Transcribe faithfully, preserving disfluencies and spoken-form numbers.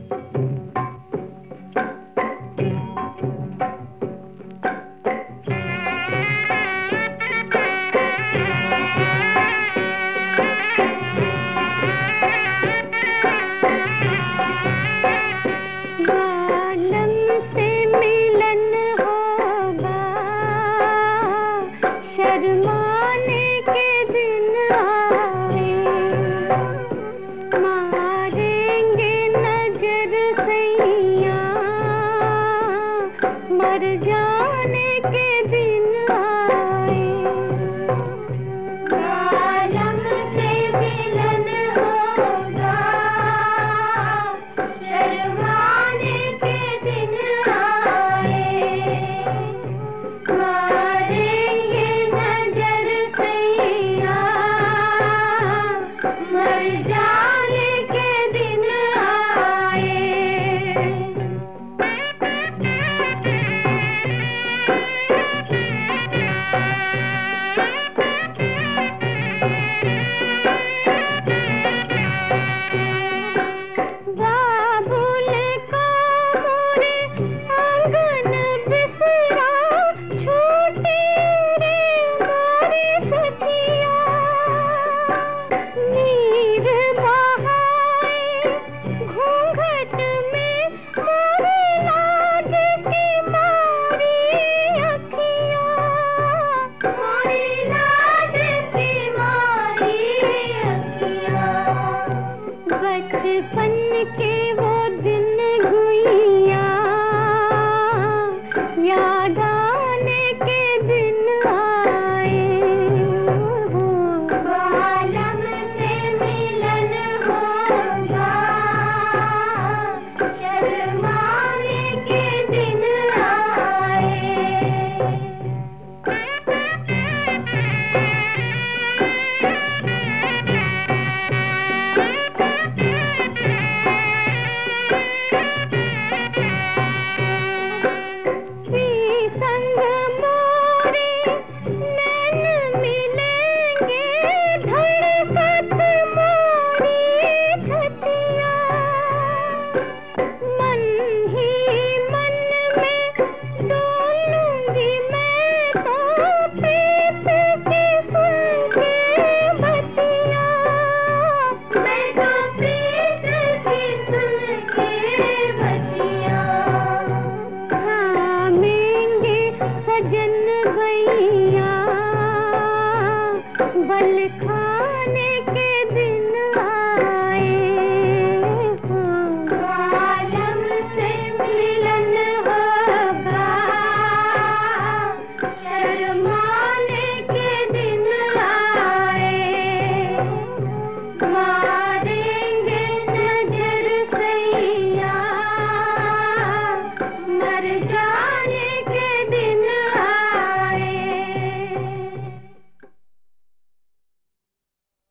शर्माने के दिन आए, मारेंगे नजर सैया, मर जाने के दिन आए। आलम से मिलन होगा, शर्माने के दिन आए, मर जाने के दिन आए। बाबुल का मोरे आंगन बिसरा, छूटी रे मोरी सखिया, घूंघट में मोरी लाज की मारी अखियाँ, मोरी लाज की मारी अखियाँ। बचपन के वो दिन हुई